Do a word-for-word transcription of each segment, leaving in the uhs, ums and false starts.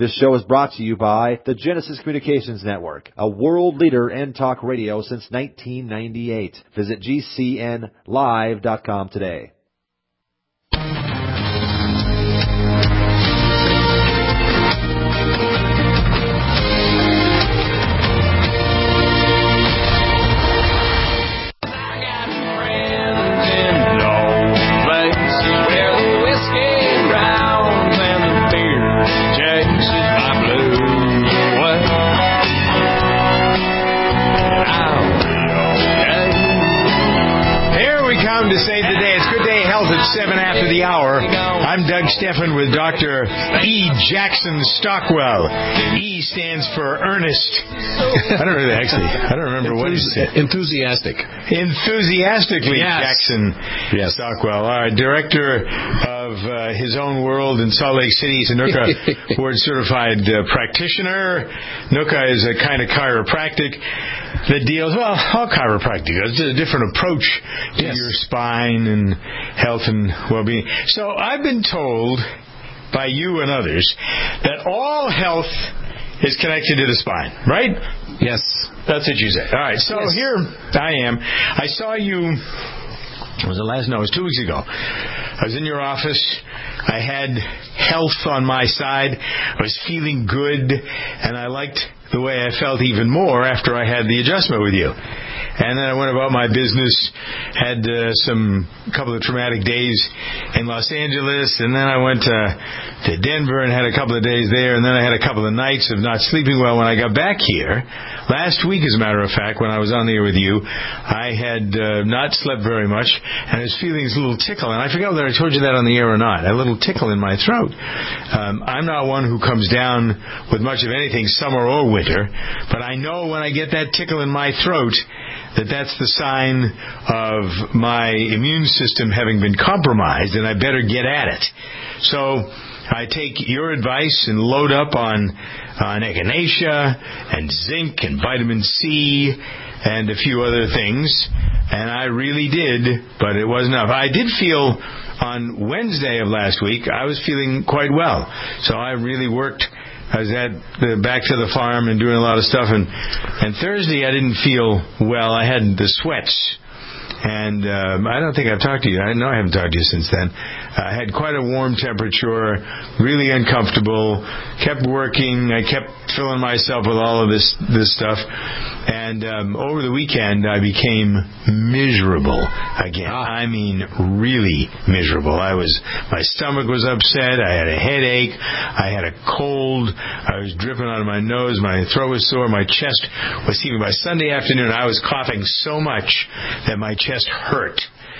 This show is brought to you by the Genesis Communications Network, a world leader in talk radio since nineteen ninety-eight. Visit G C N live dot com today. Seven after the hour. I'm Doug Steffen with Doctor E. Jackson Stockwell. E stands for Ernest. I don't know actually. I don't remember Enthusi- what he said. Enthusiastic. Enthusiastically, yes. Jackson yes. Stockwell. All right, director of uh, His Own World in Salt Lake City. He's a N U C A board-certified uh, practitioner. N U C A is a kind of chiropractic that deals, well, all chiropractic. It's a different approach to yes. your spine and health and well-being. So I've been told by you and others that all health is connected to the spine, right? Yes. That's what you say. All right, so yes. here I am. I saw you, was it last? No, it was two weeks ago. I was in your office. I had health on my side. I was feeling good, and I liked the way I felt even more after I had the adjustment with you. And then I went about my business, had uh, some couple of traumatic days in Los Angeles, and then I went to, to Denver and had a couple of days there, and then I had a couple of nights of not sleeping well when I got back here. Last week, as a matter of fact, when I was on the air with you, I had uh, not slept very much, and I was feeling this little tickle, and I forgot whether I told you that on the air or not, a little tickle in my throat. Um, I'm not one who comes down with much of anything, summer or winter, but I know when I get that tickle in my throat that that's the sign of my immune system having been compromised, and I better get at it. So I take your advice and load up on, on echinacea and zinc and vitamin C and a few other things, and I really did, but it wasn't enough. I did feel on Wednesday of last week, I was feeling quite well, so I really worked. I was at the, back to the farm and doing a lot of stuff, and, and Thursday I didn't feel well. I had the sweats, and um, I don't think I've talked to you. I know I haven't talked to you since then. I had quite a warm temperature, really uncomfortable, kept working. I kept filling myself with all of this this stuff, and um, over the weekend I became miserable again. Ah. I mean, really miserable. I was, my stomach was upset. I had a headache. I had a cold. I was dripping out of my nose. My throat was sore. My chest was heaving. By Sunday afternoon, I was coughing so much that my chest hurt.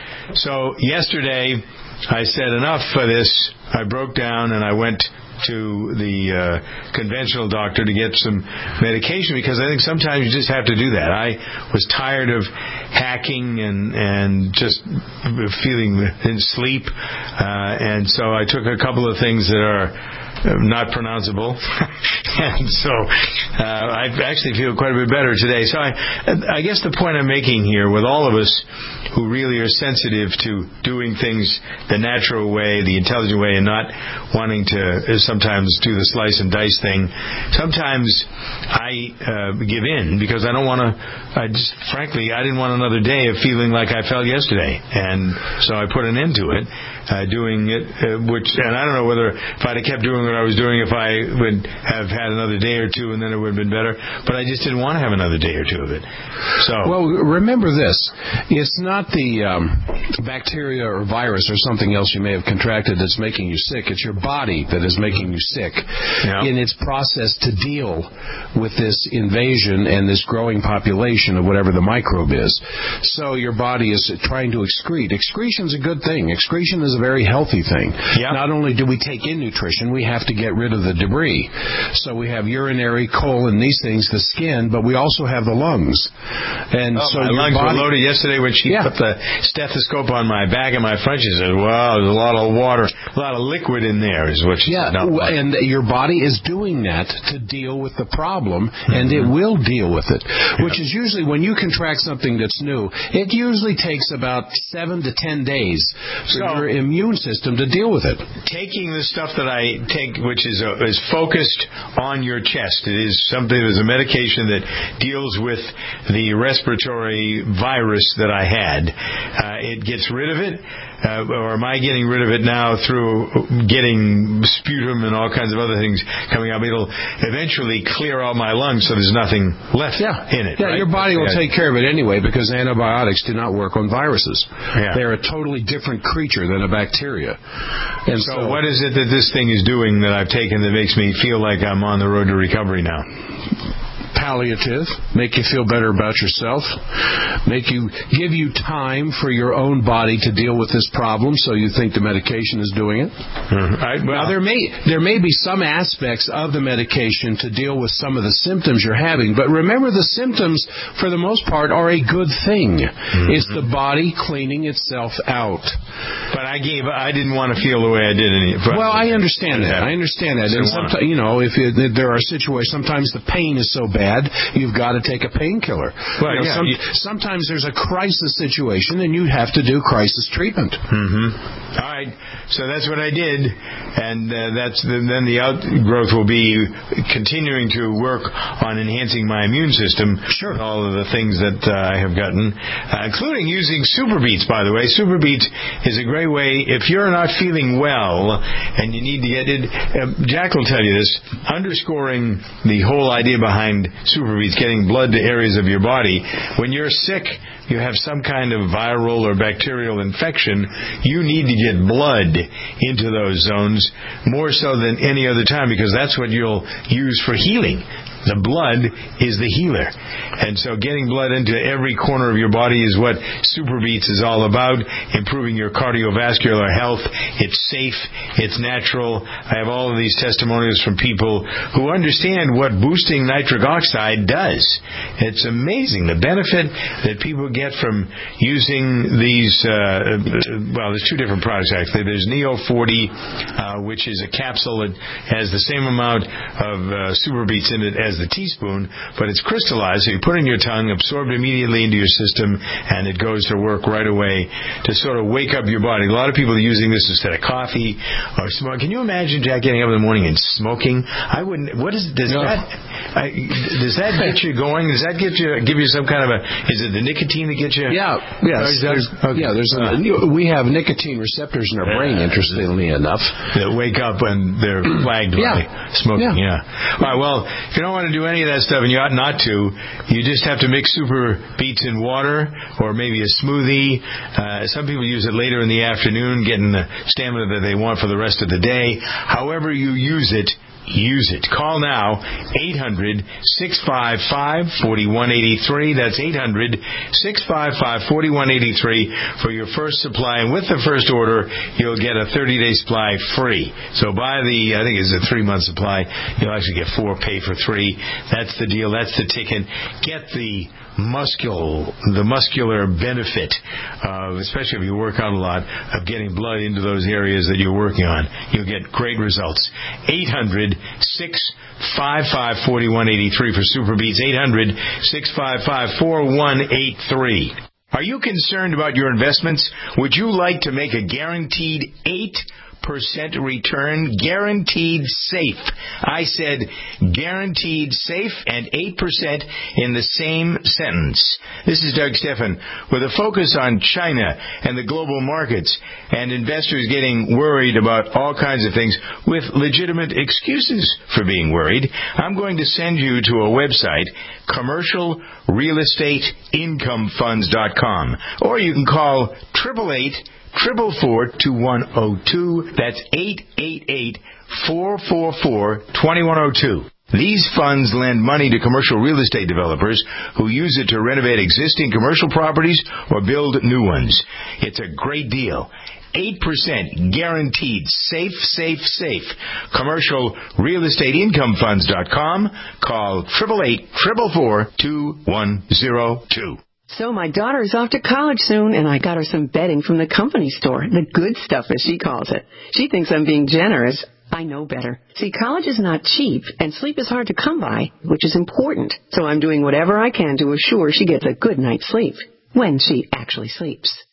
So yesterday, I said, enough for this. I broke down and I went to the uh, conventional doctor to get some medication, because I think sometimes you just have to do that. I was tired of hacking and, and just feeling in sleep, uh, and so I took a couple of things that are not pronounceable, and so uh, I actually feel quite a bit better today. So I, I guess the point I'm making here, with all of us who really are sensitive to doing things the natural way, the intelligent way, and not wanting to sometimes do the slice and dice thing, sometimes I uh, give in because I don't want to. I just, frankly, I didn't want another day of feeling like I felt yesterday, and so I put an end to it. Uh, doing it, uh, which, and I don't know whether if I'd have kept doing what I was doing, if I would have had another day or two, and then it would have been better. But I just didn't want to have another day or two of it. So, well, remember this: it's not the um, bacteria or virus or something else you may have contracted that's making you sick. It's your body that is making you sick yeah. in its process to deal with this invasion and this growing population of whatever the microbe is. So your body is trying to excrete. Excretion is a good thing. Excretion is a very healthy thing. Yep. Not only do we take in nutrition, we have to get rid of the debris. So we have urinary, colon, these things, the skin, but we also have the lungs. And oh, so my your lungs body, were loaded yesterday when she yeah. put the stethoscope on my back and my front. She said, "Wow, there's a lot of water, a lot of liquid in there," is what she yeah, said. No, and your body is doing that to deal with the problem, mm-hmm. and it will deal with it. Yeah. Which is usually when you contract something that's new, it usually takes about seven to ten days for so, your immune system to deal with it. Taking the stuff that I take, which is uh, is focused on your chest, it is something that is a medication that deals with the respiratory virus that I had. Uh, it gets rid of it. Uh, or am I getting rid of it now through getting sputum and all kinds of other things coming up? It'll eventually clear out my lungs so there's nothing left yeah. in it. Yeah, right? your body will yeah. take care of it anyway because antibiotics do not work on viruses. Yeah. They're a totally different creature than a bacteria. And so, so what is it that this thing is doing that I've taken that makes me feel like I'm on the road to recovery now? Palliative, make you feel better about yourself, make you give you time for your own body to deal with this problem, so you think the medication is doing it. Mm-hmm. I, well, now there may there may be some aspects of the medication to deal with some of the symptoms you're having, but remember the symptoms, for the most part, are a good thing. Mm-hmm. It's the body cleaning itself out. But I gave I didn't want to feel the way I did. Any, well, I understand that. I understand that. And sometimes, you know, if, it, if there are situations, sometimes the pain is so bad. You've got to take a painkiller. Well, you know, yeah, some, you, sometimes there's a crisis situation, and you have to do crisis treatment. Mm-hmm. All right, so that's what I did, and uh, that's the, then the outgrowth will be continuing to work on enhancing my immune system. Sure. With all of the things that uh, I have gotten, uh, including using Super Beets. By the way, Super Beets is a great way if you're not feeling well and you need to get it. Uh, Jack will tell you this, underscoring the whole idea behind Super Beets, getting blood to areas of your body. When you're sick, you have some kind of viral or bacterial infection, you need to get blood into those zones more so than any other time, because that's what you'll use for healing. The blood is the healer. And so getting blood into every corner of your body is what Super Beets is all about, improving your cardiovascular health. It's safe. It's natural. I have all of these testimonials from people who understand what boosting nitric oxide does. It's amazing the benefit that people get from using these, uh, well, there's two different products actually. There's Neo forty, uh, which is a capsule that has the same amount of uh, Super Beets in it as the teaspoon, but it's crystallized, so you put it in your tongue, absorbed immediately into your system, and it goes to work right away to sort of wake up your body. A lot of people are using this instead of coffee or smoke. Can you imagine, Jack, getting up in the morning and smoking? I wouldn't. What is does no. that? I, does that get you going? Does that get you give you some kind of a? Is it the nicotine that gets you? Yeah. Yes. There's, okay. Yeah. There's. A, we have nicotine receptors in our brain. Uh, interestingly enough, that wake up when they're flagged yeah. by smoking. Yeah. yeah. All right. Well, if you don't want to do any of that stuff, and you ought not to, you just have to mix Super Beets in water or maybe a smoothie. Uh, some people use it later in the afternoon, getting the stamina that they want for the rest of the day. However you use it, use it. Call now, eight hundred, six five five, four one eight three. That's eight hundred, six five five, four one eight three for your first supply. And with the first order, you'll get a thirty-day supply free. So buy the, I think it's a three-month supply. You'll actually get four, pay for three. That's the deal. That's the ticket. Get the muscular, the muscular benefit, uh, especially if you work out a lot, of getting blood into those areas that you're working on. You'll get great results. eight hundred, six five five, four one eight three for Super Beets. eight hundred, six five five, four one eight three. Are you concerned about your investments? Would you like to make a guaranteed eight percent return, guaranteed safe? I said guaranteed safe and eight percent in the same sentence. This is Doug Stephan with a focus on China and the global markets and investors getting worried about all kinds of things with legitimate excuses for being worried. I'm going to send you to a website, commercial real estate income funds dot com, or you can call triple eight Triple four two one zero two. That's eight eight eight four four four two one zero two. These funds lend money to commercial real estate developers who use it to renovate existing commercial properties or build new ones. It's a great deal. eight percent guaranteed. Safe, safe, safe. commercial real estate income funds dot com. Call triple eight four four four two one zero two. So my daughter's off to college soon, and I got her some bedding from the company store. The good stuff, as she calls it. She thinks I'm being generous. I know better. See, college is not cheap, and sleep is hard to come by, which is important. So I'm doing whatever I can to assure she gets a good night's sleep, when she actually sleeps.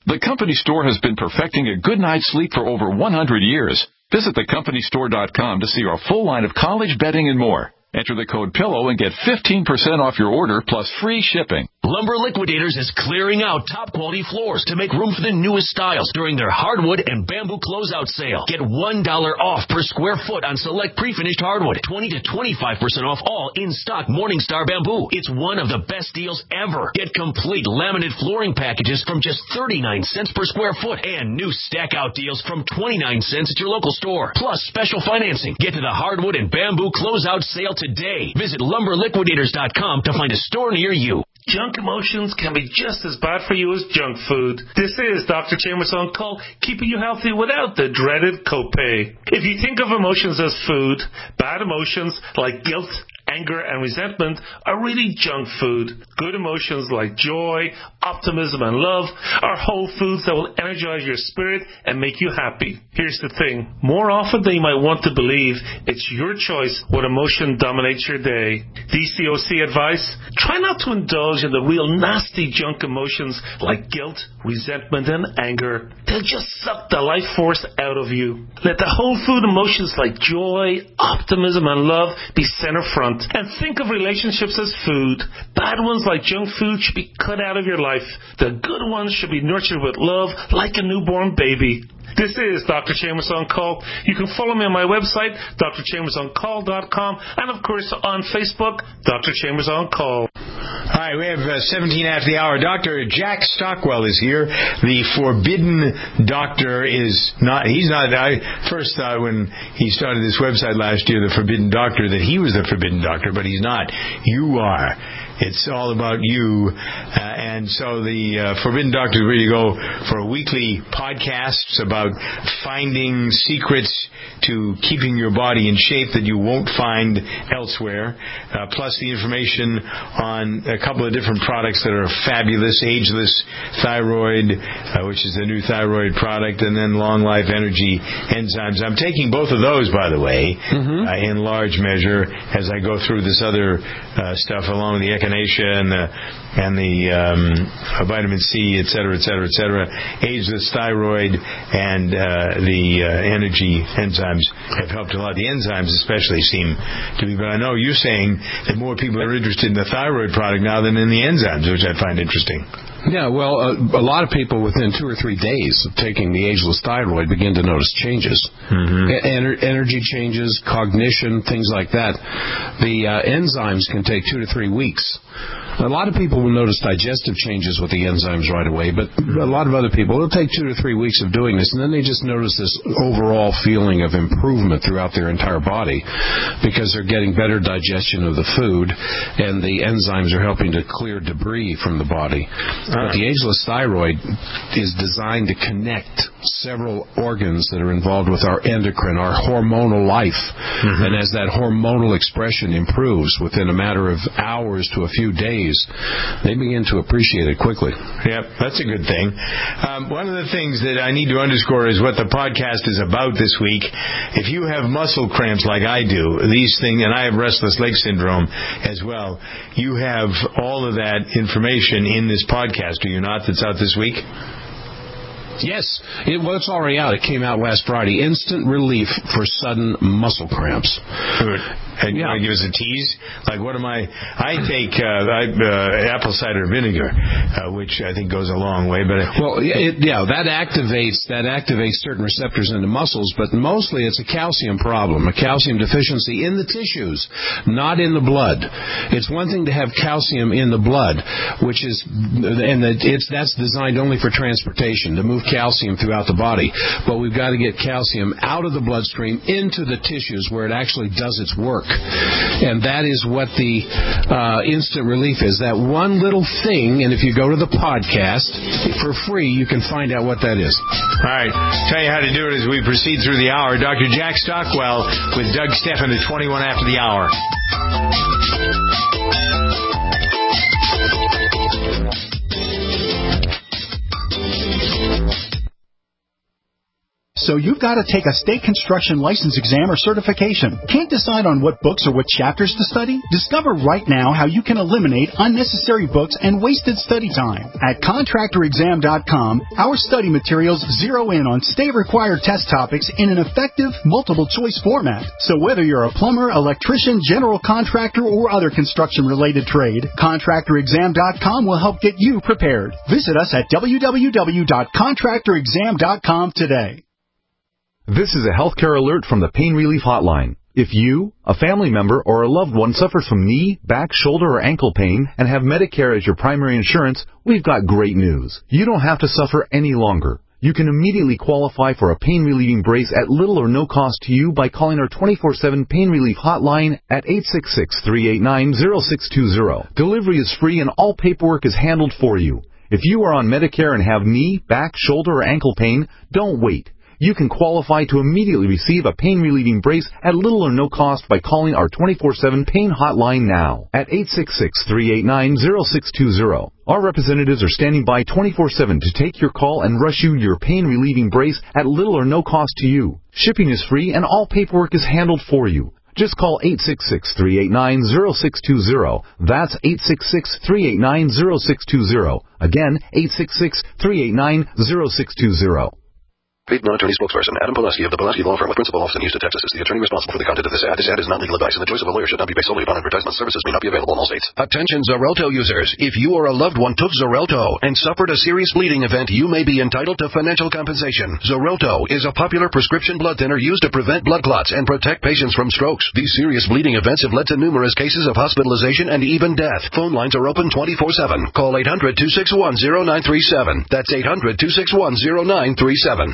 The Company Store has been perfecting a good night's sleep for over one hundred years. Visit the company store dot com to see our full line of college bedding and more. Enter the code PILLOW and get fifteen percent off your order plus free shipping. Lumber Liquidators is clearing out top-quality floors to make room for the newest styles during their hardwood and bamboo closeout sale. Get one dollar off per square foot on select pre-finished hardwood, twenty to twenty-five percent off all in-stock Morningstar bamboo. It's one of the best deals ever. Get complete laminate flooring packages from just thirty-nine cents per square foot and new stack-out deals from twenty-nine cents at your local store, plus special financing. Get to the hardwood and bamboo closeout sale today. Visit lumber liquidators dot com to find a store near you. Junk emotions can be just as bad for you as junk food. This is Doctor Chambers on Call, keeping you healthy without the dreaded copay. If you think of emotions as food, bad emotions like guilt, anger, and resentment are really junk food. Good emotions like joy, optimism, and love are whole foods that will energize your spirit and make you happy. Here's the thing. More often than you might want to believe, it's your choice what emotion dominates your day. D C O C advice? Try not to indulge in the real nasty junk emotions like guilt, resentment, and anger. They'll just suck the life force out of you. Let the whole food emotions like joy, optimism, and love be center front. And think of relationships as food. Bad ones like junk food should be cut out of your life. The good ones should be nurtured with love like a newborn baby. This is Doctor Chambers on Call. You can follow me on my website, d r chambers on call dot com, and of course on Facebook, Doctor Chambers on Call. Hi, we have uh, seventeen after the hour. Doctor Jack Stockwell is here. The Forbidden Doctor is not, he's not, I first thought when he started this website last year, the Forbidden Doctor, that he was the Forbidden Doctor, but he's not. You are. It's all about you. Uh, and so the uh, Forbidden Doctor is where you go for weekly podcasts about finding secrets to keeping your body in shape that you won't find elsewhere, uh, plus the information on a couple of different products that are fabulous. Ageless Thyroid, uh, which is the new thyroid product, and then Long Life Energy Enzymes. I'm taking both of those, by the way, mm-hmm. uh, in large measure as I go through this other uh, stuff along with the echinacea and the and the um, vitamin C, et cetera, et cetera, et cetera. Ageless Thyroid and uh, the uh, energy enzymes have helped a lot. The enzymes especially seem to be, but I know you're saying that more people are interested in the thyroid product now than in the enzymes, which I find interesting. Yeah, well, uh, a lot of people within two or three days of taking the Ageless Thyroid begin to notice changes. Mm-hmm. Ener- energy changes, cognition, things like that. The uh, enzymes can take two to three weeks. A lot of people will notice digestive changes with the enzymes right away, but a lot of other people, it'll take two to three weeks of doing this, and then they just notice this overall feeling of improvement throughout their entire body because they're getting better digestion of the food, and the enzymes are helping to clear debris from the body. But the Ageless Thyroid is designed to connect several organs that are involved with our endocrine, our hormonal life. Mm-hmm. And as that hormonal expression improves within a matter of hours to a few days, they begin to appreciate it quickly. Yep, that's a good thing. Um, one of the things that I need to underscore is what the podcast is about this week. If you have muscle cramps like I do, these things, and I have restless leg syndrome as well, you have all of that information in this podcast, do you not, that's out this week? Yes. It, well, it's already out. It came out last Friday. Instant relief for sudden muscle cramps. Good. And yeah. You want to give us a tease? Like, what am I... I take uh, I, uh, apple cider vinegar, uh, which I think goes a long way. But Well, it, yeah, that activates that activates certain receptors in the muscles, but mostly it's a calcium problem, a calcium deficiency in the tissues, not in the blood. It's one thing to have calcium in the blood, which is... and it's that's designed only for transportation, to move calcium throughout the body. But we've got to get calcium out of the bloodstream into the tissues where it actually does its work. And that is what the uh, instant relief is. That one little thing, and if you go to the podcast, for free, you can find out what that is. All right. Tell you how to do it as we proceed through the hour. Doctor Jack Stockwell with Doug Stephan at twenty-one after the hour. So you've got to take a state construction license exam or certification. Can't decide on what books or what chapters to study? Discover right now how you can eliminate unnecessary books and wasted study time. At contractor exam dot com, our study materials zero in on state-required test topics in an effective, multiple-choice format. So whether you're a plumber, electrician, general contractor, or other construction-related trade, contractor exam dot com will help get you prepared. Visit us at w w w dot contractor exam dot com today. This is a healthcare alert from the Pain Relief Hotline. If you, a family member, or a loved one suffers from knee, back, shoulder, or ankle pain and have Medicare as your primary insurance, we've got great news. You don't have to suffer any longer. You can immediately qualify for a pain-relieving brace at little or no cost to you by calling our twenty-four seven Pain Relief Hotline at eight six six, three eight nine, zero six two zero. Delivery is free and all paperwork is handled for you. If you are on Medicare and have knee, back, shoulder, or ankle pain, don't wait. You can qualify to immediately receive a pain-relieving brace at little or no cost by calling our twenty-four seven Pain Hotline now at eight six six, three eight nine, zero six two zero. Our representatives are standing by twenty-four seven to take your call and rush you your pain-relieving brace at little or no cost to you. Shipping is free and all paperwork is handled for you. Just call eight six six, three eight nine, zero six two zero. That's eight six six, three eight nine, zero six two zero. Again, eight six six, three eight nine, zero six two zero. Paid non-attorney spokesperson Adam Pulaski of the Pulaski Law Firm with principal office in Houston, Texas is the attorney responsible for the content of this ad. This ad is not legal advice, and the choice of a lawyer should not be based solely upon advertisement. Services may not be available in all states. Attention Xarelto users. If you or a loved one took Xarelto and suffered a serious bleeding event, you may be entitled to financial compensation. Xarelto is a popular prescription blood thinner used to prevent blood clots and protect patients from strokes. These serious bleeding events have led to numerous cases of hospitalization and even death. Phone lines are open twenty-four seven. Call eight hundred, two six one, zero nine three seven. That's eight hundred, two six one, zero nine three seven.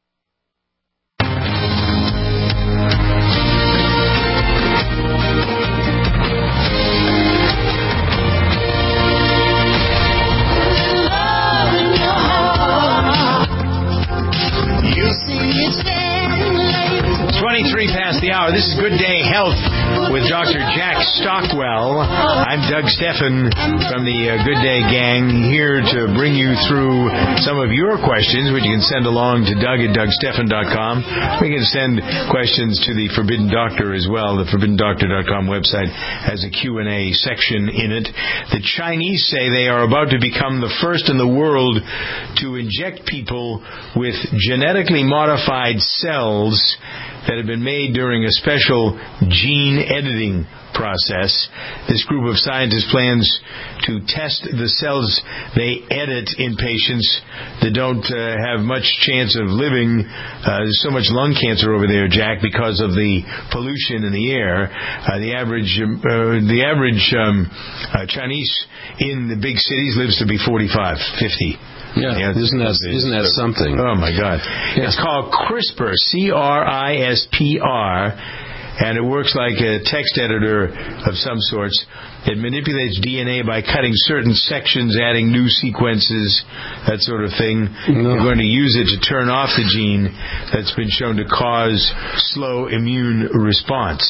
twenty-three past the hour. This is Good Day Health with Doctor Jack Stockwell. I'm Doug Steffen from the uh, Good Day gang, here to bring you through some of your questions, which you can send along to Doug at Doug Steffen dot com. We can send questions to the Forbidden Doctor as well. The Forbidden Doctor dot com website has a Q and A section in it. The Chinese say they are about to become the first in the world to inject people with genetically modified cells that have been made during a special gene editing process. This group of scientists plans to test the cells they edit in patients that don't uh, have much chance of living. Uh, there's so much lung cancer over there, Jack, because of the pollution in the air. Uh, the average uh, the average um, uh, Chinese in the big cities lives to be forty-five, fifty. Yeah, yeah, isn't that isn't that something? Oh my God! Yeah. It's called CRISPR, C R I S P R, and it works like a text editor of some sorts. It manipulates D N A by cutting certain sections, adding new sequences, that sort of thing. No. We're going to use it to turn off the gene that's been shown to cause slow immune response.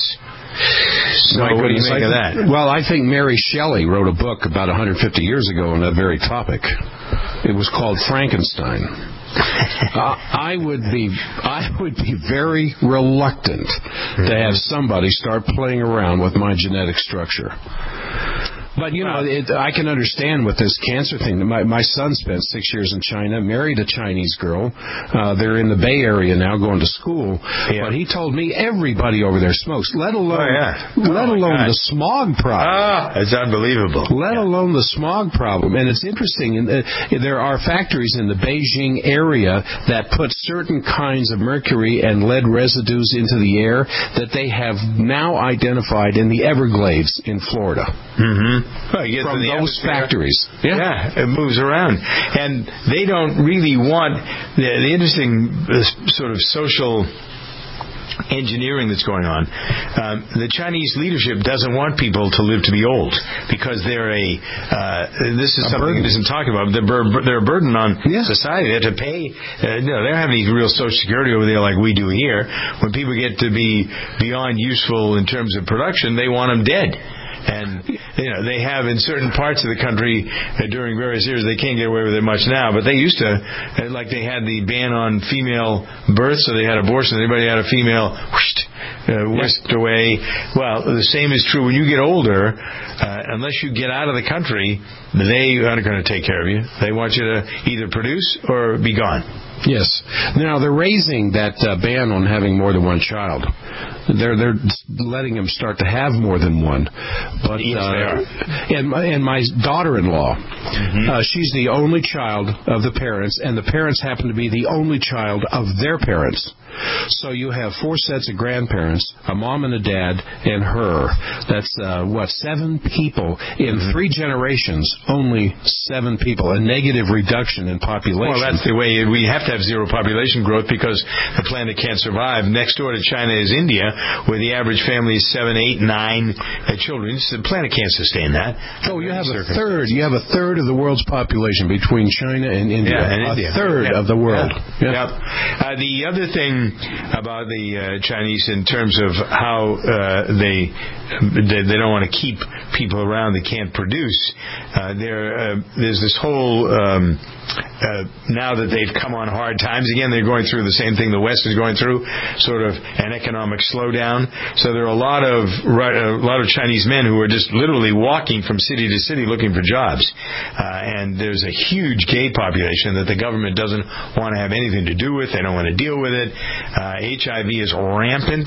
So My what do you goodness, make I of th- that? Well, I think Mary Shelley wrote a book about one hundred fifty years ago on that very topic. It was called Frankenstein. uh, I would be I would be very reluctant mm-hmm. to have somebody start playing around with my genetic structure. But, you know, it, I can understand with this cancer thing. My, my son spent six years in China, married a Chinese girl. Uh, they're in the Bay Area now going to school. Yeah. But he told me everybody over there smokes, let alone, oh, yeah. let oh, alone the smog problem. Ah, it's unbelievable. Let yeah. alone the smog problem. And it's interesting. In the, there are factories in the Beijing area that put certain kinds of mercury and lead residues into the air that they have now identified in the Everglades in Florida. Mm-hmm. Well, you get from to the those factories. Yeah. yeah, it moves around. And they don't really want the, the interesting uh, sort of social engineering that's going on. Um, the Chinese leadership doesn't want people to live to be old because they're a, uh, this is a something burden. that isn't talked about. They're, bur- they're a burden on yeah. society. They have to pay, uh, no, they don't have any real Social Security over there like we do here. When people get to be beyond useful in terms of production, they want them dead. And, you know, they have in certain parts of the country uh, during various years, they can't get away with it much now, but they used to, uh, like they had the ban on female birth, so they had abortion. Anybody had a female, whoosh, uh, whisked away. Well, the same is true when you get older. Uh, unless you get out of the country, they aren't going to take care of you. They want you to either produce or be gone. Yes. Now, they're raising that uh, ban on having more than one child. They're they're letting them start to have more than one. But yes, uh, they are. And my, and my daughter-in-law, mm-hmm. uh, she's the only child of the parents, and the parents happen to be the only child of their parents. So you have four sets of grandparents, a mom and a dad, and her. That's, uh, what, seven people in mm-hmm. three generations, only seven people, a negative reduction in population. Well, that's the way. We have to have zero population growth because the planet can't survive. Next door to China is India, where the average family is seven, eight, nine uh, children. The planet can't sustain that. So you have a third. You have a third of the world's population between China and India. Yeah, and a India. third yeah. of the world. Yeah. Yeah. Yeah. Uh, the other thing about the uh, Chinese in terms of how uh, they, they they don't want to keep people around that can't produce. Uh, there uh, there's this whole um, uh, now that they've come on hard times again, they're going through the same thing the West is going through, sort of an economic slowdown. So there are a lot of a lot of Chinese men who are just literally walking from city to city looking for jobs, uh, and there's a huge gay population that the government doesn't want to have anything to do with. They don't want to deal with it. Uh, H I V is rampant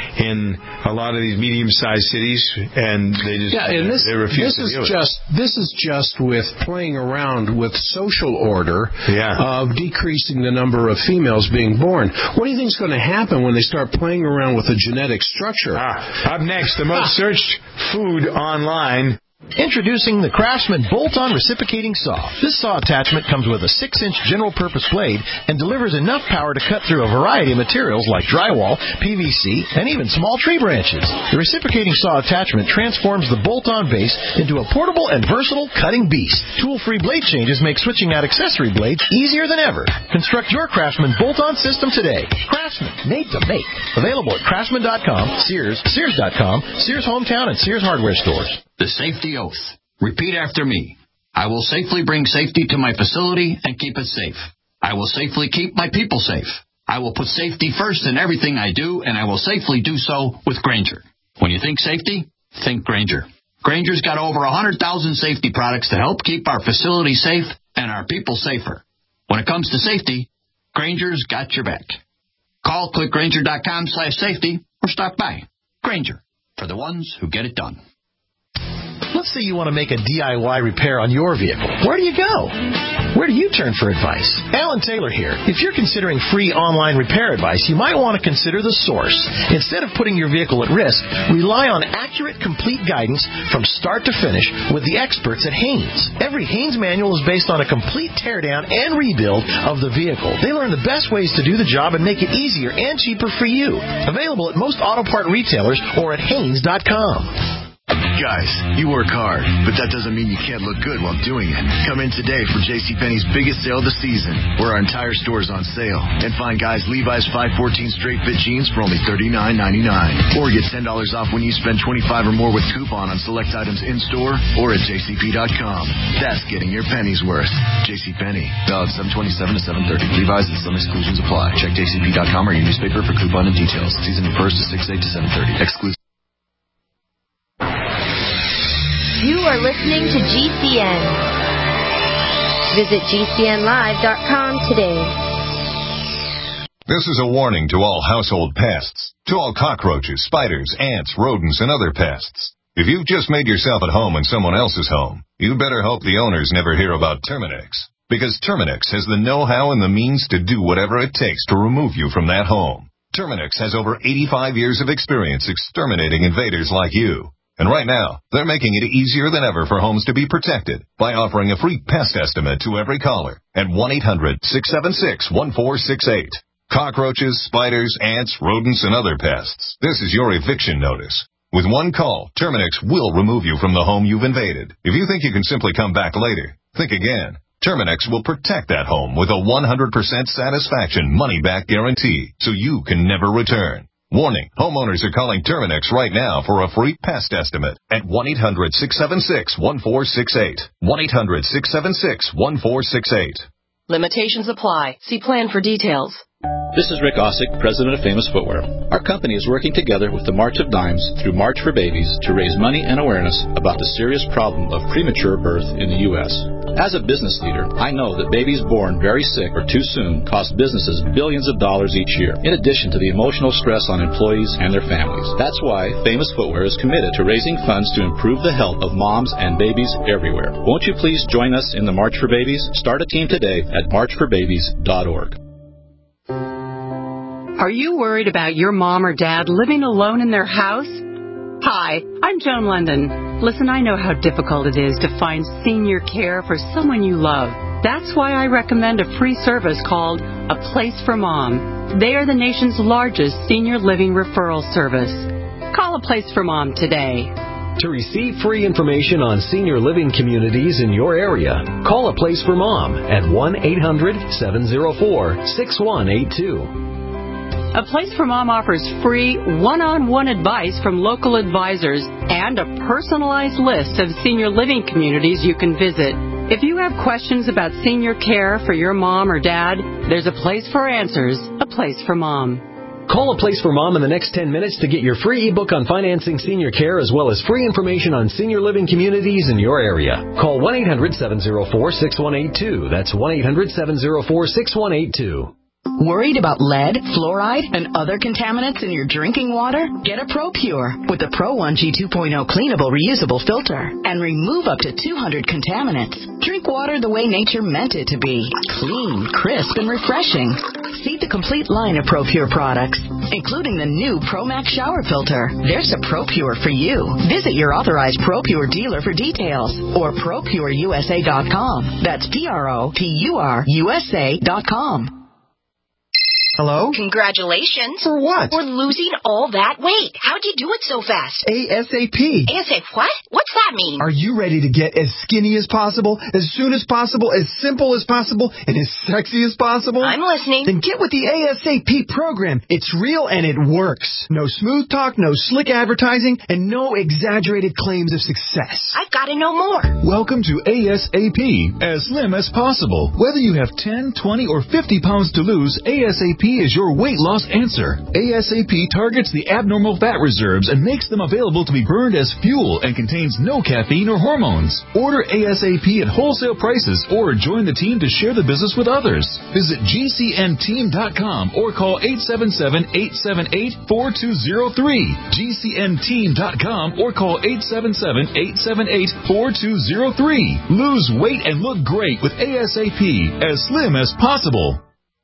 in a lot of these medium-sized cities, and they just yeah, and this, they refuse this to deal is with just it. This is just with playing around with social order yeah. of decreasing the number of females being born. What do you think is going to happen when they start playing around with the genetic structure? Ah, up next, the most ah. searched food online. Introducing the Craftsman Bolt-On Reciprocating Saw. This saw attachment comes with a six inch general-purpose blade and delivers enough power to cut through a variety of materials like drywall, P V C, and even small tree branches. The reciprocating saw attachment transforms the bolt-on base into a portable and versatile cutting beast. Tool-free blade changes make switching out accessory blades easier than ever. Construct your Craftsman Bolt-On system today. Craftsman, made to make. Available at Craftsman dot com, Sears, Sears dot com, Sears Hometown, and Sears Hardware stores. The safety oath. Repeat after me. I will safely bring safety to my facility and keep it safe. I will safely keep my people safe. I will put safety first in everything I do, and I will safely do so with Grainger. When you think safety, think Grainger. Grainger's got over one hundred thousand safety products to help keep our facilities safe and our people safer. When it comes to safety, Grainger's got your back. Call click Grainger dot com slash safety or stop by. Grainger, for the ones who get it done. Let's say you want to make a D I Y repair on your vehicle. Where do you go? Where do you turn for advice? Alan Taylor here. If you're considering free online repair advice, you might want to consider The Source. Instead of putting your vehicle at risk, rely on accurate, complete guidance from start to finish with the experts at Haynes. Every Haynes manual is based on a complete teardown and rebuild of the vehicle. They learn the best ways to do the job and make it easier and cheaper for you. Available at most auto part retailers or at Haynes dot com. Guys, you work hard, but that doesn't mean you can't look good while doing it. Come in today for JCPenney's biggest sale of the season, where our entire store is on sale. And find guys Levi's five fourteen straight fit jeans for only thirty-nine ninety-nine. Or get ten dollars off when you spend twenty-five dollars or more with coupon on select items in-store or at J C P dot com. That's getting your pennies worth. JCPenney. Valid seven twenty-seven to seven thirty. Levi's and some exclusions apply. Check J C P dot com or your newspaper for coupon and details. Season refers to six eight to seven thirty. Exclusive. You are listening to G C N. Visit G C N live dot com today. This is a warning to all household pests, to all cockroaches, spiders, ants, rodents, and other pests. If you've just made yourself at home in someone else's home, you better hope the owners never hear about Terminix, because Terminix has the know-how and the means to do whatever it takes to remove you from that home. Terminix has over eighty-five years of experience exterminating invaders like you. And right now, they're making it easier than ever for homes to be protected by offering a free pest estimate to every caller at one eight hundred six seven six one four six eight. Cockroaches, spiders, ants, rodents, and other pests. This is your eviction notice. With one call, Terminix will remove you from the home you've invaded. If you think you can simply come back later, think again. Terminix will protect that home with a one hundred percent satisfaction money-back guarantee, so you can never return. Warning, homeowners are calling Terminex right now for a free pest estimate at one eight hundred six seven six one four six eight. one eight hundred six seven six one four six eight. Limitations apply. See plan for details. This is Rick Ossick, president of Famous Footwear. Our company is working together with the March of Dimes through March for Babies to raise money and awareness about the serious problem of premature birth in the U S As a business leader, I know that babies born very sick or too soon cost businesses billions of dollars each year, in addition to the emotional stress on employees and their families. That's why Famous Footwear is committed to raising funds to improve the health of moms and babies everywhere. Won't you please join us in the March for Babies? Start a team today at march for babies dot org. Are you worried about your mom or dad living alone in their house? Hi, I'm Joan London. Listen, I know how difficult it is to find senior care for someone you love. That's why I recommend a free service called A Place for Mom. They are the nation's largest senior living referral service. Call A Place for Mom today. To receive free information on senior living communities in your area, call A Place for Mom at one eight hundred seven oh four six one eight two. A Place for Mom offers free one-on-one advice from local advisors and a personalized list of senior living communities you can visit. If you have questions about senior care for your mom or dad, there's a place for answers, A Place for Mom. Call A Place for Mom in the next ten minutes to get your free ebook on financing senior care as well as free information on senior living communities in your area. Call one eight hundred seven oh four six one eight two. That's one eight hundred seven oh four six one eight two. Worried about lead, fluoride, and other contaminants in your drinking water? Get a ProPure with the Pro one G two point oh cleanable reusable filter and remove up to two hundred contaminants. Drink water the way nature meant it to be. Clean, crisp, and refreshing. See the complete line of ProPure products, including the new ProMax shower filter. There's a ProPure for you. Visit your authorized ProPure dealer for details or pro pure U S A dot com. That's P R O P U R U S A dot com. Hello? Congratulations. For what? For losing all that weight. How'd you do it so fast? ASAP. ASAP what? What's that mean? Are you ready to get as skinny as possible, as soon as possible, as simple as possible, and as sexy as possible? I'm listening. Then get with the ASAP program. It's real and it works. No smooth talk, no slick advertising, and no exaggerated claims of success. I've got to know more. Welcome to ASAP, as slim as possible. Whether you have ten, twenty, or fifty pounds to lose, ASAP is your weight loss answer. ASAP targets the abnormal fat reserves and makes them available to be burned as fuel and contains no caffeine or hormones. Order ASAP at wholesale prices or join the team to share the business with others. Visit G C N team dot com or call eight seven seven, eight seven eight, four two zero three. G C N team dot com or call eight seven seven, eight seven eight, four two zero three. Lose weight and look great with ASAP, as slim as possible.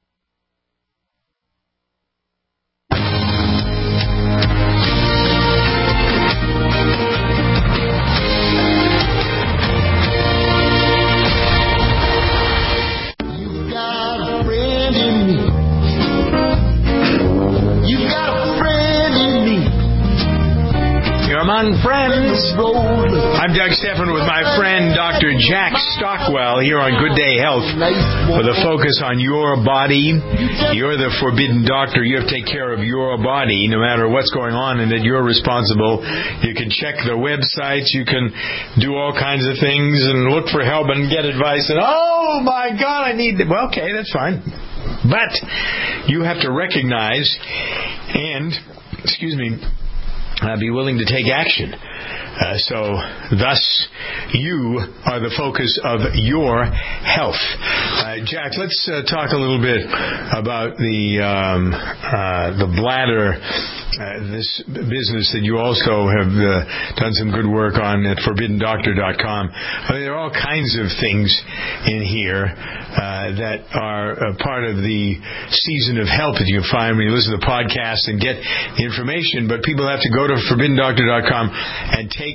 Among friends. I'm Doug Stephan with my friend Doctor Jack Stockwell here on Good Day Health with a focus on your body. You're the forbidden doctor. You have to take care of your body no matter what's going on, and that you're responsible. You can check the websites. You can do all kinds of things and look for help and get advice. And, oh, my God, I need... Well, okay, that's fine. But you have to recognize and, excuse me, Uh, be willing to take action. Uh, so, thus, you are the focus of your health. Uh, Jack, let's uh, talk a little bit about the um, uh, the bladder, uh, this business that you also have uh, done some good work on at forbidden doctor dot com. I mean, there are all kinds of things in here uh, that are a part of the season of health that you can find when you listen to the podcast and get information. But people have to go to forbidden doctor dot com and take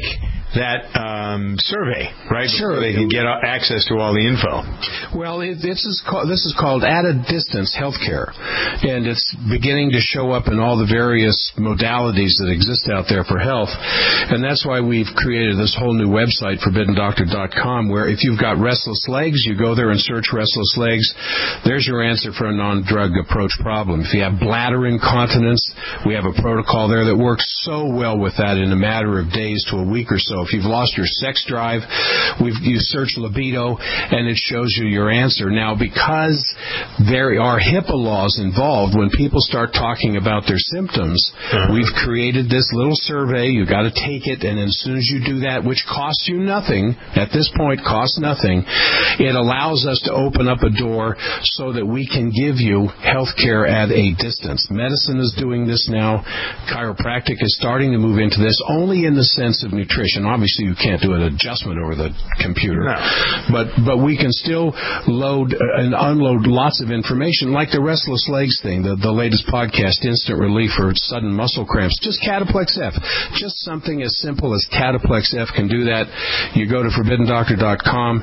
that um, survey, right? Sure. Before they can get access to all the info. Well, it, this is called, this is called at a distance healthcare, and it's beginning to show up in all the various modalities that exist out there for health, and that's why we've created this whole new website, forbidden doctor dot com, where if you've got restless legs, you go there and search restless legs. There's your answer for a non-drug approach problem. If you have bladder incontinence, we have a protocol there that works so well with that in a matter of days to a week or so. If you've lost your sex drive, we've, you search libido, and it shows you your answer. Now, because there are HIPAA laws involved, when people start talking about their symptoms, uh-huh. we've created this little survey. You've got to take it, and as soon as you do that, which costs you nothing, at this point costs nothing, it allows us to open up a door so that we can give you health care at a distance. Medicine is doing this now. Chiropractic is starting to move into this, only in the sense of nutrition. Obviously, you can't do an adjustment over the computer. No. But but we can still load and unload lots of information, like the restless legs thing, the, the latest podcast, Instant Relief for Sudden Muscle Cramps. Just Cataplex F. Just something as simple as Cataplex F can do that. You go to forbidden doctor dot com,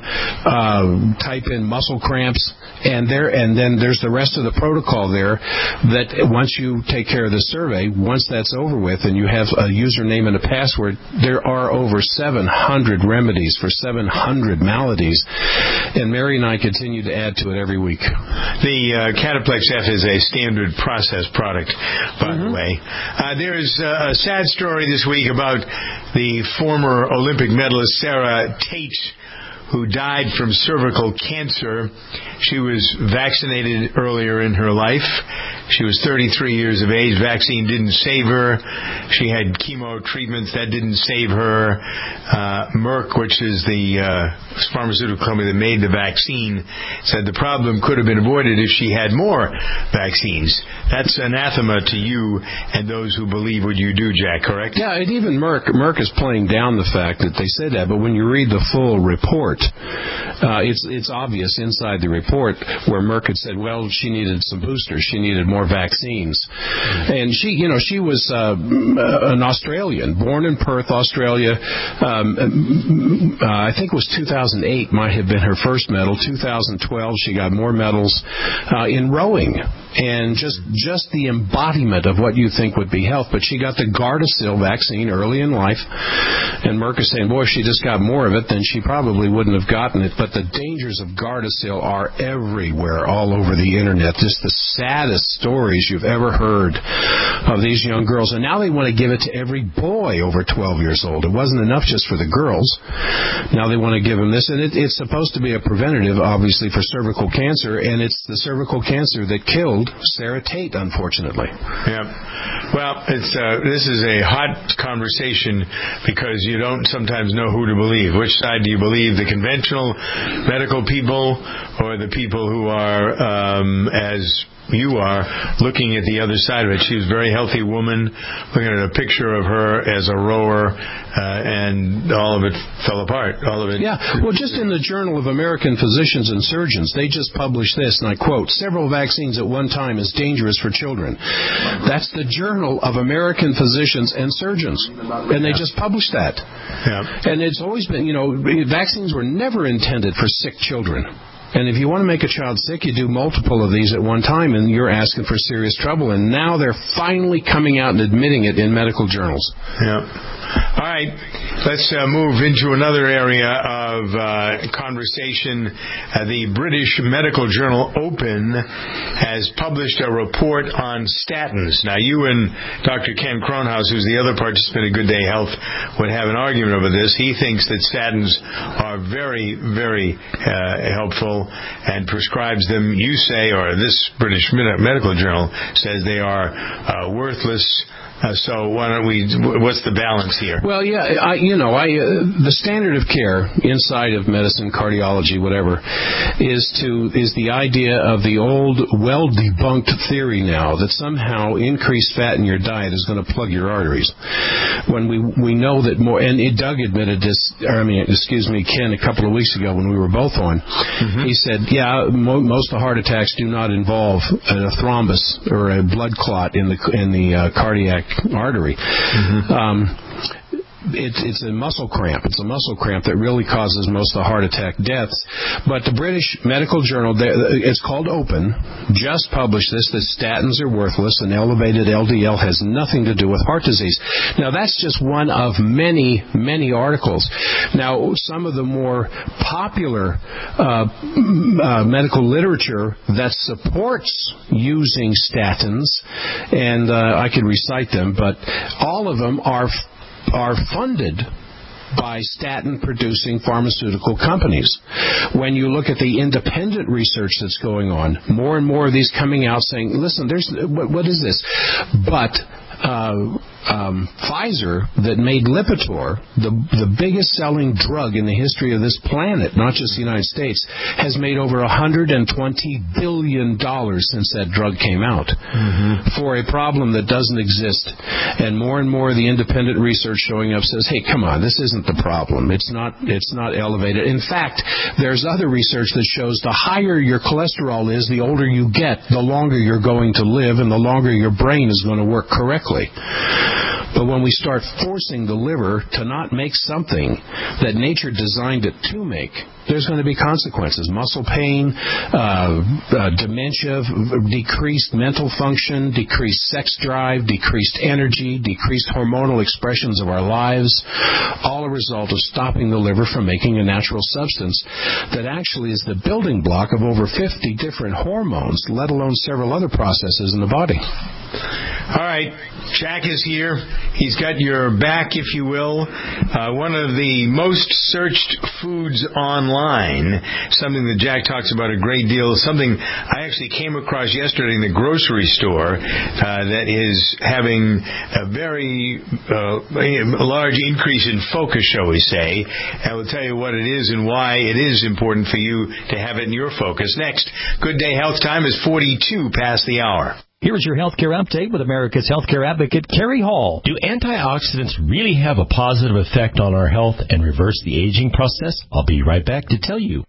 uh, type in muscle cramps, and there and then there's the rest of the protocol there that once you take care of the survey, once that's over with and you have a username and a password, there are over seven hundred remedies for seven hundred maladies, and Mary and I continue to add to it every week. The uh, Cataplex F is a standard process product, by mm-hmm. the way. Uh, there's uh, a sad story this week about the former Olympic medalist Sarah Tate, who died from cervical cancer. She was vaccinated earlier in her life. She was thirty-three years of age. Vaccine didn't save her. She had chemo treatments. That didn't save her. Uh, Merck, which is the uh, pharmaceutical company that made the vaccine, said the problem could have been avoided if she had more vaccines. That's anathema to you and those who believe what you do, Jack, correct? Yeah, and even Merck, Merck is playing down the fact that they said that, but when you read the full report, uh, it's it's obvious inside the report where Merck had said, well, she needed some boosters, she needed more vaccines. And she, you know, she was uh, an Australian, born in Perth, Australia. Um, uh, I think it was two thousand eight might have been her first medal. two thousand twelve, she got more medals uh, in rowing. And just just the embodiment of what you think would be health. But she got the Gardasil vaccine early in life. And Merck is saying, boy, if she just got more of it, then she probably wouldn't have gotten it. But the dangers of Gardasil are everywhere, all over the Internet. Just the saddest stories you've ever heard of these young girls. And now they want to give it to every boy over twelve years old. It wasn't enough just for the girls. Now they want to give them this. And it, it's supposed to be a preventative, obviously, for cervical cancer. And it's the cervical cancer that killed Sarah Tate, unfortunately. Yeah. Well, it's uh, this is a hot conversation because you don't sometimes know who to believe. Which side do you believe? The conventional medical people or the people who are, um, as you are, looking at the other side of it? She was a very healthy woman, looking at a picture of her as a rower, uh, and all of it fell apart. All of it. Yeah. Well, just in the Journal of American Physicians and Surgeons, they just published this, and I quote, several vaccines at one time is dangerous for children. That's the Journal of American Physicians and Surgeons, and they just published that. Yeah. And it's always been, you know, vaccines were never intended for sick children. And if you want to make a child sick, you do multiple of these at one time, and you're asking for serious trouble. And now they're finally coming out and admitting it in medical journals. Yeah. All right. Let's uh, move into another area of uh, conversation. Uh, the British medical journal Open has published a report on statins. Now, you and Doctor Ken Kronhaus, who's the other participant at Good Day Health, would have an argument over this. He thinks that statins are very, very uh, helpful and prescribes them. You say, or this British Medical Journal says they are uh, worthless. Uh, so why don't we? What's the balance here? Well, yeah, I, you know, I uh, the standard of care inside of medicine, cardiology, whatever, is to is the idea of the old, well debunked theory now that somehow increased fat in your diet is going to plug your arteries. When we we know that more, and it, Doug admitted this. I mean, excuse me, Ken, a couple of weeks ago when we were both on, mm-hmm. he said, yeah, mo- most of the heart attacks do not involve a thrombus or a blood clot in the in the uh, cardiac artery. Mm-hmm. Um, it, it's a muscle cramp. It's a muscle cramp that really causes most of the heart attack deaths. But the British Medical Journal, it's called Open, just published this, that statins are worthless and elevated L D L has nothing to do with heart disease. Now, that's just one of many, many articles. Now, some of the more popular uh, uh, medical literature that supports using statins, and uh, I could recite them, but all of them are are funded by statin-producing pharmaceutical companies. When you look at the independent research that's going on, more and more of these coming out saying, listen, there's what, what is this? But uh, um, Pfizer, that made Lipitor, the the biggest selling drug in the history of this planet, not just the United States, has made over one hundred twenty billion dollars since that drug came out mm-hmm. for a problem that doesn't exist. And more and more of the independent research showing up says, hey, come on, this isn't the problem. It's not, it's not elevated. In fact, there's other research that shows the higher your cholesterol is, the older you get, the longer you're going to live, and the longer your brain is going to work correctly. But when we start forcing the liver to not make something that nature designed it to make, there's going to be consequences. Muscle pain, uh, uh, dementia, decreased mental function, decreased sex drive, decreased energy, decreased hormonal expressions of our lives, all a result of stopping the liver from making a natural substance that actually is the building block of over fifty different hormones, let alone several other processes in the body. All right, Jack is here. He's got your back, if you will. Uh, one of the most searched foods online, something that Jack talks about a great deal, something I actually came across yesterday in the grocery store uh, that is having a very uh, large increase in focus, shall we say. I will tell you what it is and why it is important for you to have it in your focus. Next, Good Day Health Time is forty-two past the hour. Here's your healthcare update with America's healthcare advocate, Carrie Hall. Do antioxidants really have a positive effect on our health and reverse the aging process? I'll be right back to tell you.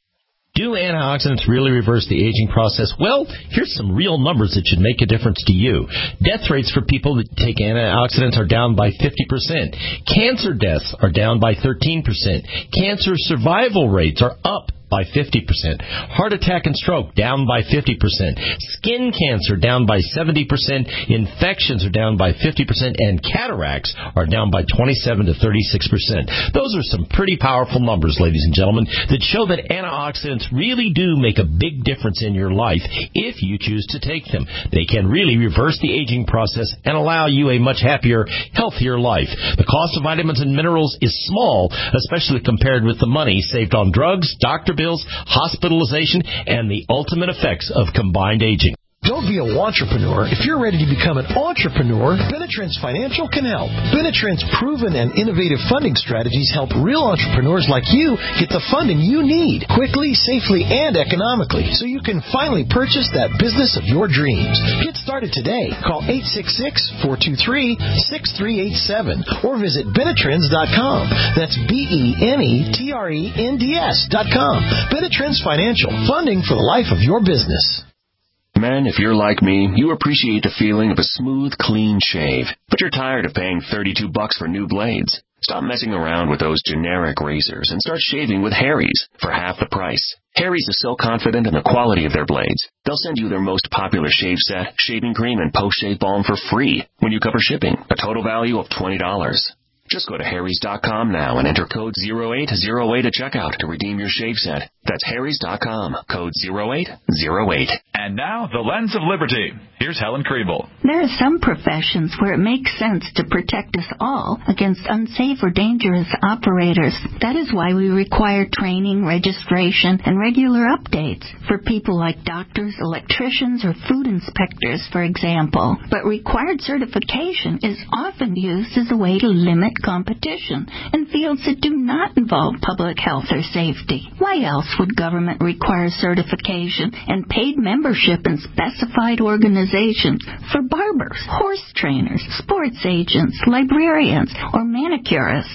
Do antioxidants really reverse the aging process? Well, here's some real numbers that should make a difference to you. Death rates for people that take antioxidants are down by fifty percent. Cancer deaths are down by thirteen percent. Cancer survival rates are up by fifty percent. Heart attack and stroke down by fifty percent. Skin cancer down by seventy percent. Infections are down by fifty percent. And cataracts are down by twenty-seven to thirty-six percent. Those are some pretty powerful numbers, ladies and gentlemen, that show that antioxidants really do make a big difference in your life if you choose to take them. They can really reverse the aging process and allow you a much happier, healthier life. The cost of vitamins and minerals is small, especially compared with the money saved on drugs, doctor bills, hospitalization, and the ultimate effects of combined aging. Don't be a wantrepreneur. If you're ready to become an entrepreneur, Benetrends Financial can help. Benetrends' proven and innovative funding strategies help real entrepreneurs like you get the funding you need quickly, safely, and economically so you can finally purchase that business of your dreams. Get started today. Call eight six six, four two three, six three eight seven or visit Benetrends dot com. That's B E N E T R E N D S dot com. Benetrends Financial, funding for the life of your business. Men, if you're like me, you appreciate the feeling of a smooth, clean shave, but you're tired of paying thirty-two bucks for new blades. Stop messing around with those generic razors and start shaving with Harry's for half the price. Harry's is so confident in the quality of their blades, they'll send you their most popular shave set, shaving cream, and post-shave balm for free when you cover shipping, a total value of twenty dollars. Just go to Harrys dot com now and enter code zero eight zero eight at checkout to redeem your shave set. That's Harrys dot com, code zero eight zero eight. And now, the Lens of Liberty. Here's Helen Kriebel. There are some professions where it makes sense to protect us all against unsafe or dangerous operators. That is why we require training, registration, and regular updates for people like doctors, electricians, or food inspectors, for example. But required certification is often used as a way to limit competition in fields that do not involve public health or safety. Why else would government require certification and paid membership in specified organizations for barbers, horse trainers, sports agents, librarians, or manicurists?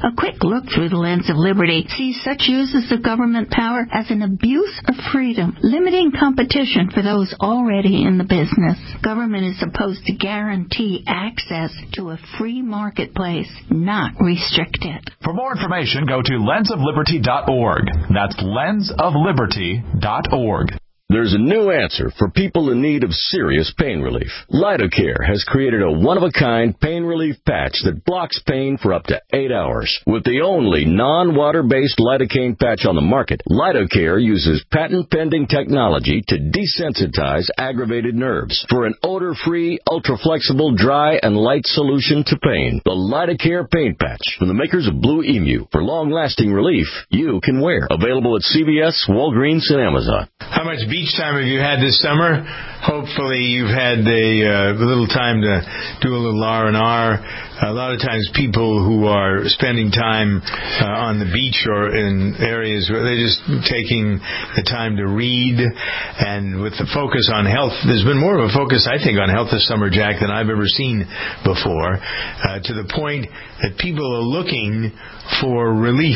A quick look through the lens of liberty sees such uses of government power as an abuse of freedom, limiting competition for those already in the business. Government is supposed to guarantee access to a free marketplace, not restrict it. For more information, go to lens of liberty dot org. That's lens of liberty dot org. There's a new answer for people in need of serious pain relief. Lidocare has created a one-of-a-kind pain relief patch that blocks pain for up to eight hours. With the only non-water-based lidocaine patch on the market, Lidocare uses patent-pending technology to desensitize aggravated nerves. For an odor-free, ultra-flexible, dry, and light solution to pain, the Lidocare pain patch from the makers of Blue Emu. For long-lasting relief, you can wear. Available at C V S, Walgreens, and Amazon. How much beach time have you had this summer? Hopefully you've had a uh, little time to do a little R and R. A lot of times people who are spending time uh, on the beach or in areas where they're just taking the time to read, and with the focus on health, there's been more of a focus, I think, on health this summer, Jack, than I've ever seen before, uh, to the point that people are looking for relief.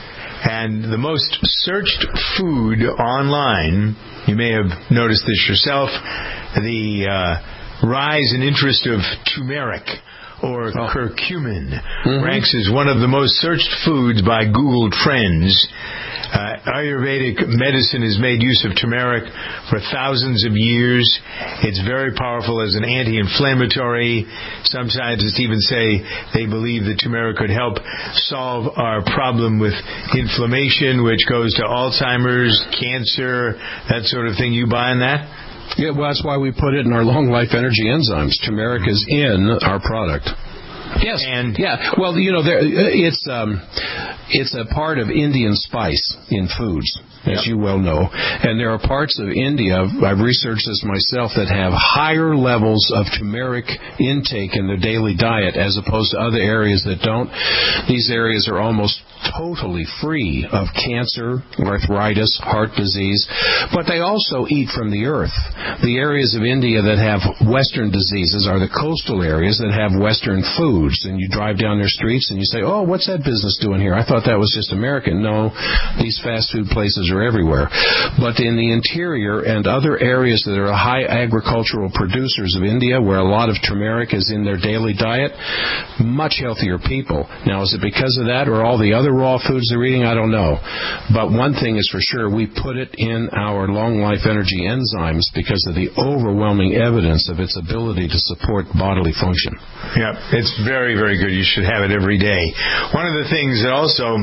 And the most searched food online, you may have noticed this yourself, the uh, rise in interest of turmeric or oh. curcumin mm-hmm. ranks as one of the most searched foods by Google Trends. Uh, Ayurvedic medicine has made use of turmeric for thousands of years. It's very powerful as an anti-inflammatory. Some scientists even say they believe that turmeric could help solve our problem with inflammation, which goes to Alzheimer's, cancer, that sort of thing. You buying that? Yeah, well, that's why we put it in our long life energy enzymes. Turmeric is in our product. Yes, and yeah. Well, you know, there, it's um, it's a part of Indian spice in foods, as yep. you well know. And there are parts of India, I've researched this myself, that have higher levels of turmeric intake in their daily diet as opposed to other areas that don't. These areas are almost totally free of cancer, arthritis, heart disease, but they also eat from the earth. The areas of India that have Western diseases are the coastal areas that have Western foods, and you drive down their streets and you say, oh, what's that business doing here? I thought that was just American. No, these fast food places are everywhere. But in the interior and other areas that are high agricultural producers of India, where a lot of turmeric is in their daily diet, much healthier people. Now, is it because of that or all the other raw foods they're eating? I don't know. But one thing is for sure, we put it in our long life energy enzymes because of the overwhelming evidence of its ability to support bodily function. Yeah, it's very, very good. You should have it every day. One of the things that also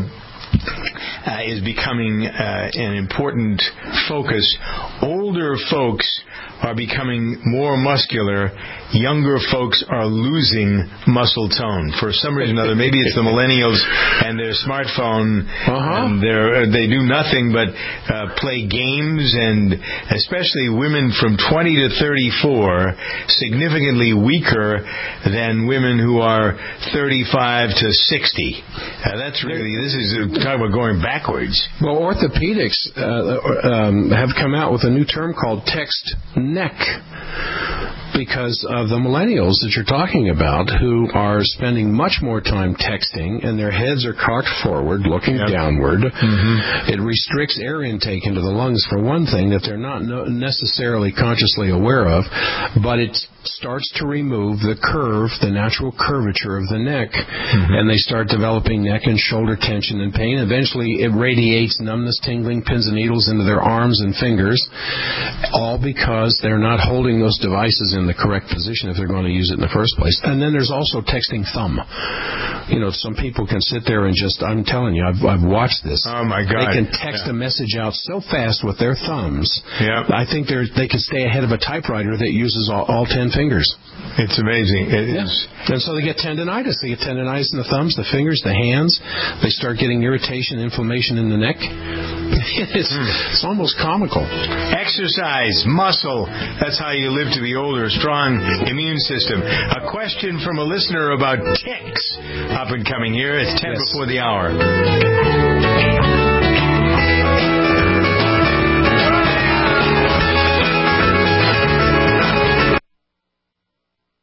uh, is becoming uh, an important focus, older folks are becoming more muscular. Younger folks are losing muscle tone. For some reason or other, maybe it's the millennials and their smartphone, uh-huh. and they're, they do nothing but uh, play games, and especially women from twenty to thirty-four, significantly weaker than women who are thirty-five to sixty. Uh, that's really, this is talking about going backwards. Well, orthopedics uh, um, have come out with a new term called text neck, because of the millennials that you're talking about, who are spending much more time texting, and their heads are cocked forward, looking yep. downward. Mm-hmm. It restricts air intake into the lungs, for one thing, that they're not no- necessarily consciously aware of, but it starts to remove the curve, the natural curvature of the neck, mm-hmm. and they start developing neck and shoulder tension and pain. Eventually, it radiates numbness, tingling, pins and needles into their arms and fingers, all because they're not holding those devices in the correct position if they're going to use it in the first place. And then there's also texting thumb. You know, some people can sit there and just, I'm telling you, I've, I've watched this. Oh, my God. They can text yeah. a message out so fast with their thumbs. Yeah. I think they're, they can stay ahead of a typewriter that uses all, all ten fingers. It's amazing. It yeah. is. And so they get tendinitis. They get tendinitis in the thumbs, the fingers, the hands. They start getting irritation, inflammation in the neck. It's, mm. it's almost comical. Exercise, muscle. That's how you live to be older. Strong immune system. A question from a listener about ticks. Up and coming here. It's ten yes. before the hour. Paid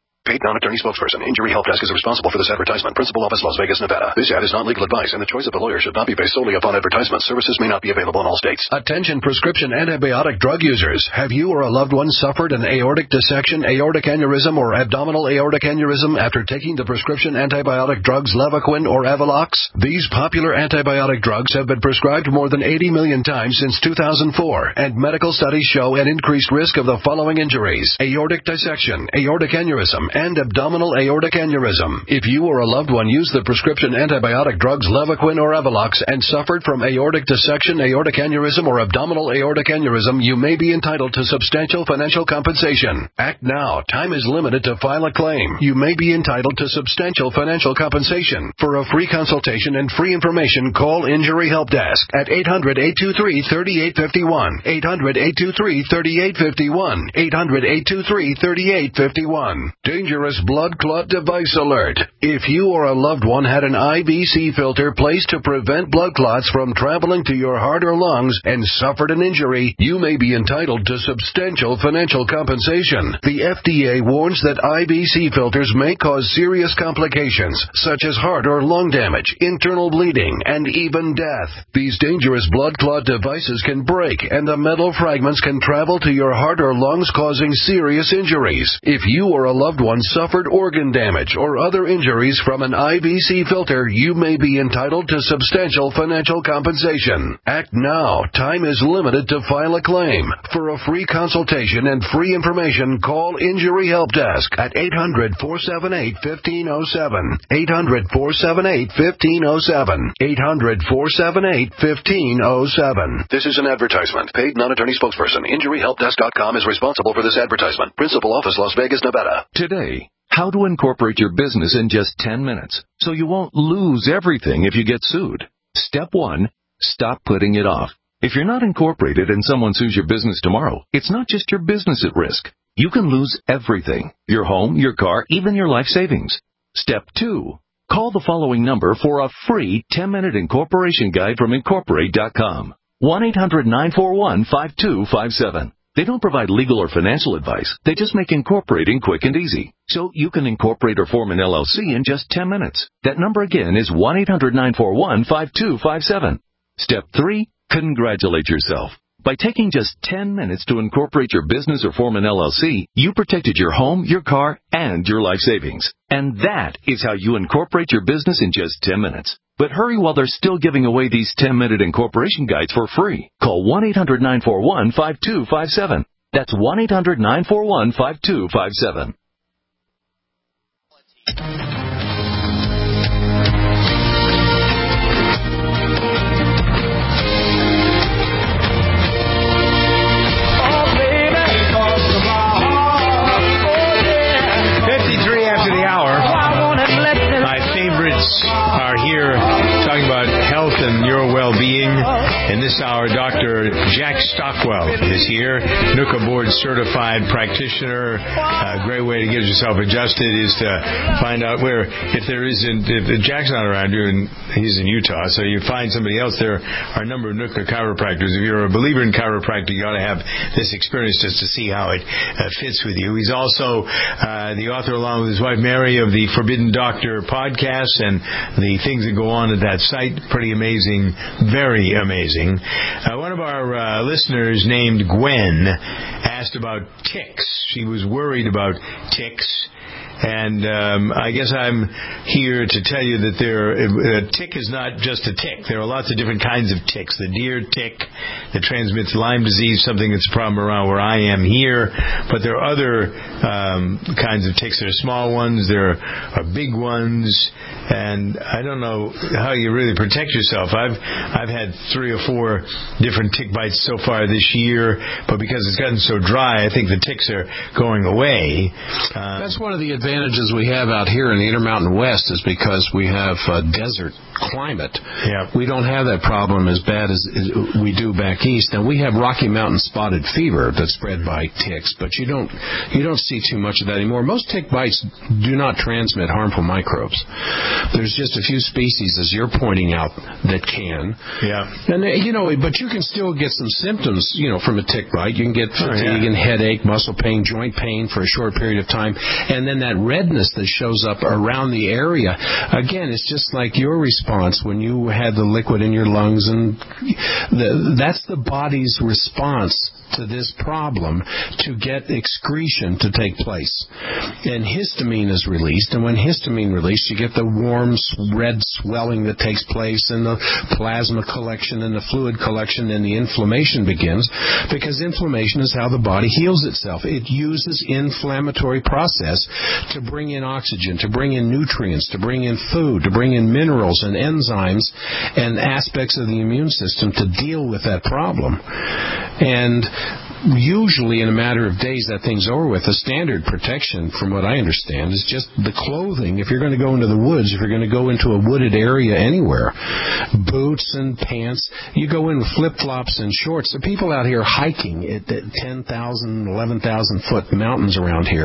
non-attorney spokesperson. Injury Help Desk is responsible for this advertisement. Principal office, Las Vegas, Nevada. This ad is not legal advice, and the choice of the lawyer should not be based solely upon advertisement. Services may not be available in all states. Attention prescription antibiotic drug users. Have you or a loved one suffered an aortic dissection, aortic aneurysm, or abdominal aortic aneurysm after taking the prescription antibiotic drugs Levaquin or Avelox? These popular antibiotic drugs have been prescribed more than eighty million times since two thousand four, and medical studies show an increased risk of the following injuries: aortic dissection, aortic aneurysm, and abdominal aortic aneurysm. If you or a loved one used the prescription antibiotic drugs Levaquin or Avelox and suffered from aortic dissection, aortic aneurysm, or abdominal aortic aneurysm, you may be entitled to substantial financial compensation. Act now. Time is limited to file a claim. You may be entitled to substantial financial compensation. For a free consultation and free information, call Injury Help Desk at eight hundred, eight two three, three eight five one, eight hundred, eight two three, three eight five one, eight hundred, eight two three, three eight five one. Dangerous blood clot device alert. If you or a loved one had an I V C filter placed to prevent blood clots from traveling to your heart or lungs and suffered an injury, you may be entitled to substantial financial compensation. The F D A warns that I V C filters may cause serious complications, such as heart or lung damage, internal bleeding, and even death. These dangerous blood clot devices can break, and the metal fragments can travel to your heart or lungs, causing serious injuries. If you or a loved one suffered organ damage or other injuries from an I V C filter, you may be entitled to substantial financial compensation. Act now. Time is limited to file a claim. For a free consultation and free information, call Injury Help Desk at eight hundred, four seven eight, one five zero seven, eight hundred, four seven eight, one five zero seven, eight hundred, four seven eight, one five zero seven. This is an advertisement. Paid non-attorney spokesperson. Injury Help Desk dot com is responsible for this advertisement. Principal office, Las Vegas, Nevada. Today, how to incorporate your business in just ten minutes so you won't lose everything if you get sued. Step one, stop putting it off. If you're not incorporated and someone sues your business tomorrow, it's not just your business at risk. You can lose everything: your home, your car, even your life savings. Step two, call the following number for a free ten-minute incorporation guide from Incorporate dot com. one eight hundred, nine four one, five two five seven. They don't provide legal or financial advice. They just make incorporating quick and easy. So you can incorporate or form an L L C in just ten minutes. That number again is one eight hundred, nine four one, five two five seven. Step three, congratulate yourself. By taking just ten minutes to incorporate your business or form an L L C, you protected your home, your car, and your life savings. And that is how you incorporate your business in just ten minutes. But hurry while they're still giving away these ten-minute incorporation guides for free. Call one eight hundred, nine four one, five two five seven. That's one eight hundred, nine four one, five two five seven. fifty-three after the hour. My favorites are here talking about health and your well-being. In this hour, Doctor Jack Stockwell is here, N U C A board certified practitioner. A great way to get yourself adjusted is to find out where, if there isn't, if Jack's not around you, and he's in Utah, so you find somebody else. There are a number of N U C A chiropractors. If you're a believer in chiropractic, you ought to have this experience just to see how it uh, fits with you. He's also uh, the author, along with his wife Mary, of the Forbidden Doctor podcast and the things that go on at that site. Pretty amazing, very amazing. Uh, one of our uh, listeners named Gwen asked about ticks. She was worried about ticks. And um, I guess I'm here to tell you that there, a tick is not just a tick. There are lots of different kinds of ticks. The deer tick that transmits Lyme disease, something that's a problem around where I am here. But there are other um, kinds of ticks. There are small ones. There are big ones. And I don't know how you really protect yourself. I've I've had three or four different tick bites so far this year. But because it's gotten so dry, I think the ticks are going away. Uh, That's one of the advantages we have out here in the Intermountain West, is because we have a desert climate. Yeah. We don't have that problem as bad as we do back east. Now, we have Rocky Mountain spotted fever that's spread by ticks, but you don't you don't see too much of that anymore. Most tick bites do not transmit harmful microbes. There's just a few species, as you're pointing out, that can. Yeah. And, you know, but you can still get some symptoms, you know, from a tick bite. You can get fatigue oh, yeah. and headache, muscle pain, joint pain for a short period of time, and then that redness that shows up around the area. Again, it's just like your response when you had the liquid in your lungs, and the, that's the body's response to this problem to get excretion to take place. And histamine is released, and when histamine released, you get the warm, red swelling that takes place, and the plasma collection, and the fluid collection, and the inflammation begins, because inflammation is how the body heals itself. It uses inflammatory process to bring in oxygen, to bring in nutrients, to bring in food, to bring in minerals and enzymes and aspects of the immune system to deal with that problem. And usually in a matter of days that thing's over with. The standard protection, from what I understand, is just the clothing. If you're going to go into the woods, if you're going to go into a wooded area anywhere, boots and pants, you go in with flip-flops and shorts. The people out here hiking at ten thousand, eleven thousand foot mountains around here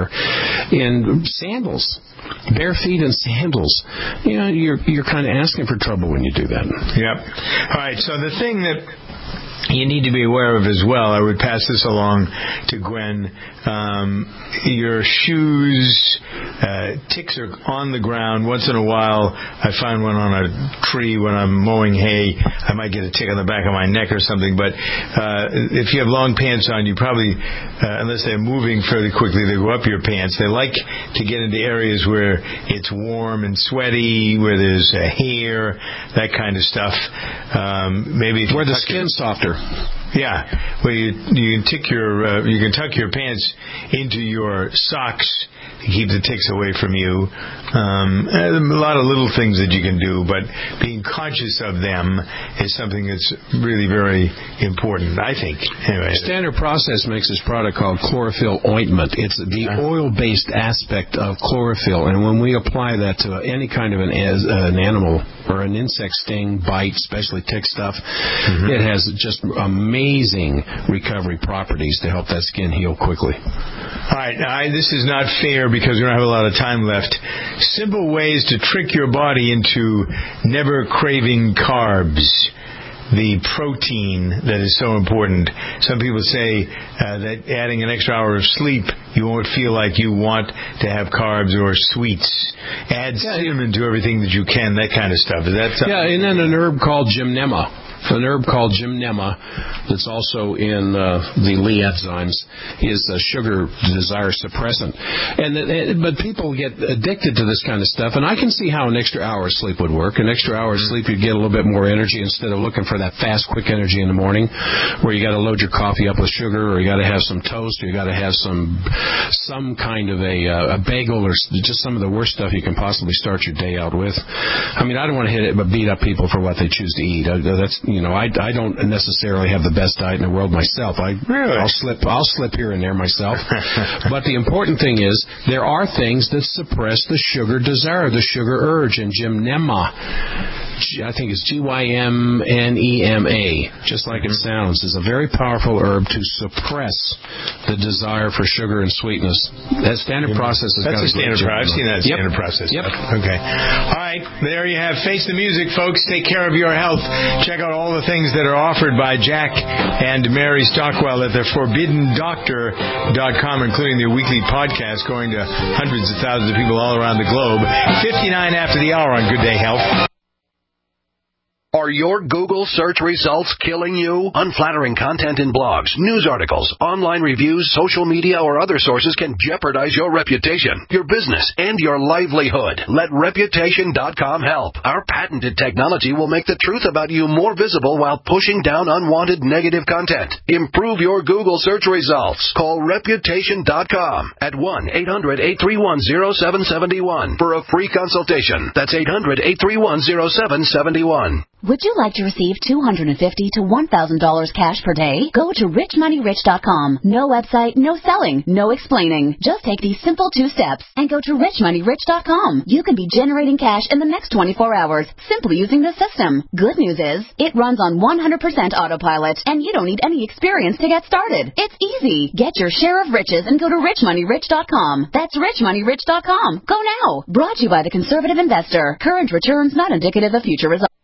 in sandals, bare feet and sandals. You know, you're, you're kind of asking for trouble when you do that. Yep. All right, so the thing that you need to be aware of as well, I would pass this along to Gwen, um, your shoes, uh, ticks are on the ground. Once in a while, I find one on a tree when I'm mowing hay. I might get a tick on the back of my neck or something, but uh, if you have long pants on, you probably, uh, unless they're moving fairly quickly, they go up your pants. They like to get into areas where it's warm and sweaty, where there's uh, hair, that kind of stuff. Um, maybe where the skin's softer. Yeah, well, you you can tick your uh, you can tuck your pants into your socks to keep the ticks away from you. Um, a lot of little things that you can do, but being conscious of them is something that's really very important, I think. Anyway, Standard Process makes this product called chlorophyll ointment. It's the oil-based aspect of chlorophyll, and when we apply that to any kind of an, an animal or an insect sting, bite, especially tick stuff, mm-hmm. it has just amazing recovery properties to help that skin heal quickly. All right, now, I, this is not fair because we don't have a lot of time left. Simple ways to trick your body into never craving carbs. The protein that is so important. Some people say uh, that adding an extra hour of sleep, you won't feel like you want to have carbs or sweets. Add yeah. cinnamon to everything that you can, that kind of stuff. Is that something? Yeah, and then an herb called gymnema. An herb called gymnema that's also in uh, the Lee enzymes is a sugar desire suppressant. And, and But people get addicted to this kind of stuff, and I can see how an extra hour of sleep would work. An extra hour of sleep, you'd get a little bit more energy instead of looking for that fast, quick energy in the morning where you got to load your coffee up with sugar, or you got to have some toast, or you got to have some some kind of a, uh, a bagel, or just some of the worst stuff you can possibly start your day out with. I mean, I don't want to hit it, but beat up people for what they choose to eat. Uh, that's You know, I, I don't necessarily have the best diet in the world myself. I, really? I'll slip I'll slip here and there myself. But the important thing is there are things that suppress the sugar desire, the sugar urge, and gymnema, I think it's G Y M N E M A, just like it sounds, is a very powerful herb to suppress the desire for sugar and sweetness. That Standard Process has That's got a standard process. I've seen that yep. Standard Process. Yep. Okay. All right. There you have Face the Music, folks. Take care of your health. Check out all the things that are offered by Jack and Mary Stockwell at their forbidden doctor dot com, including their weekly podcast going to hundreds of thousands of people all around the globe. fifty-nine after the hour on Good Day Health. Are your Google search results killing you? Unflattering content in blogs, news articles, online reviews, social media, or other sources can jeopardize your reputation, your business, and your livelihood. Let Reputation dot com help. Our patented technology will make the truth about you more visible while pushing down unwanted negative content. Improve your Google search results. Call Reputation dot com at one eight hundred eight three one zero seven seven one for a free consultation. That's eight hundred eight three one zero seven seven one. Would you like to receive two hundred fifty dollars to one thousand dollars cash per day? Go to rich money rich dot com. No website, no selling, no explaining. Just take these simple two steps and go to rich money rich dot com. You can be generating cash in the next twenty-four hours simply using the system. Good news is, it runs on one hundred percent autopilot and you don't need any experience to get started. It's easy. Get your share of riches and go to rich money rich dot com. That's rich money rich dot com. Go now. Brought to you by the Conservative Investor. Current returns not indicative of future results.